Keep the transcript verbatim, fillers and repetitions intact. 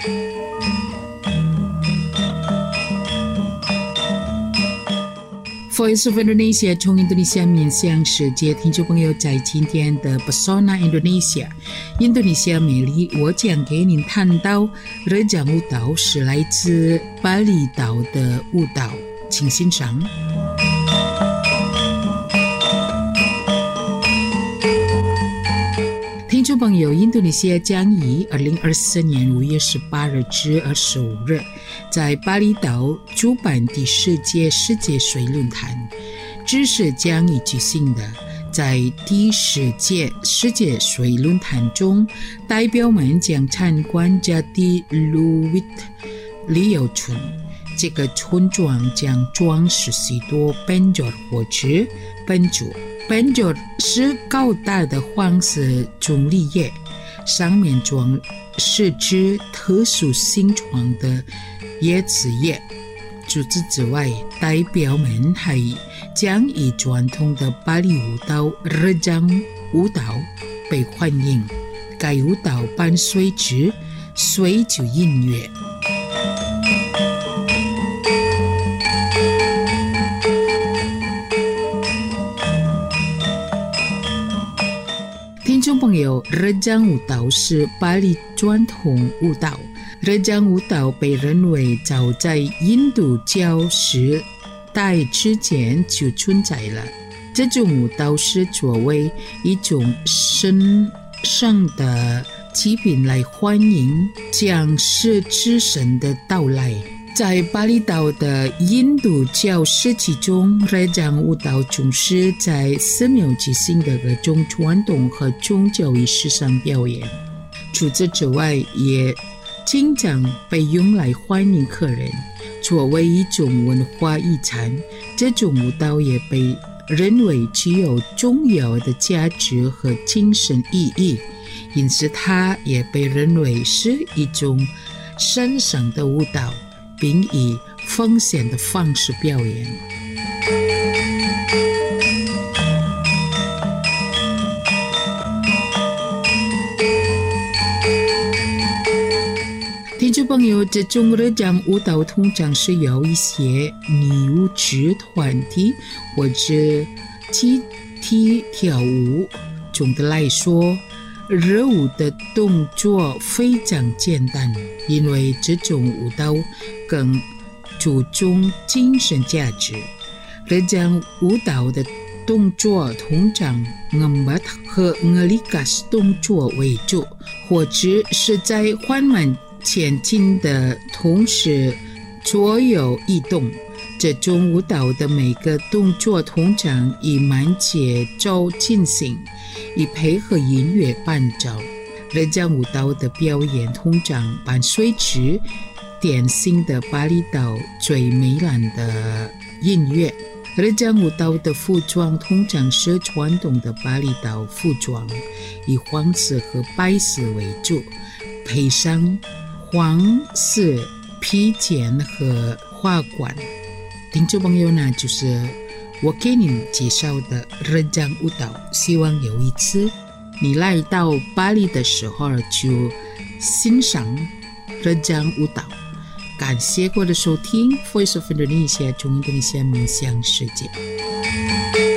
Voice of Indonesia 从印度尼西亚面向世界，听众朋友，在今天的 Pesona Indonesia 印度尼西亚美丽，我将给您谈到热江舞蹈是来自巴厘岛的舞蹈，请欣赏。听众朋友，印度尼西亚将于二零二四年五月十八日至二十五日在巴厘岛主办第十届世界水论坛，这是将于举行的。在第十届世界水论坛中，代表们将参观加蒂鲁维特旅游村。这个村庄将装饰许多本角或者本角。本角是高大的黄色棕榈叶，上面装饰着特殊形状的椰子叶。除此之外，代表们还将以传统的巴厘舞蹈热江舞蹈被欢迎。该舞蹈伴随着水酒音乐。听众朋友，热江舞蹈是巴厘传统舞蹈。热江舞蹈被认为早在印度教时代之前就存在了。这种舞蹈是作为一种神圣的祭品来欢迎降世之神的到来。在巴厘岛的印度教时期中，热江舞蹈总是在寺庙举行的各种传统和宗教仪式上表演。除此之外，也经常被用来欢迎客人。作为一种文化遗产，这种舞蹈也被认为具有重要的价值和精神意义，因此它也被认为是一种神圣的舞蹈，并以奉献的方式表演。听众朋友，这种热江舞蹈通常是由一些女舞者团体或者集体跳舞。总的来说，热舞的动作非常简单，因为这种舞蹈更注重精神价值。热江舞蹈的动作通常ngembat和ngelikas动作为主，或者是在缓慢前进的同时左右移动。这种舞蹈的每个动作通常以慢节奏进行，以配合音乐伴奏。热江舞蹈的表演通常伴随着典型的巴厘岛最美蓝的音乐。热江舞蹈的服装通常是传统的巴厘岛服装，以黄色和白色为主，配上黄色披肩和花冠。听众朋友呢，就是我给您介绍的热江舞蹈，希望有一次你来到巴黎的时候就欣赏热江舞蹈。感谢各位的收听 Voice of Indonesia 从印度尼西亚面向世界。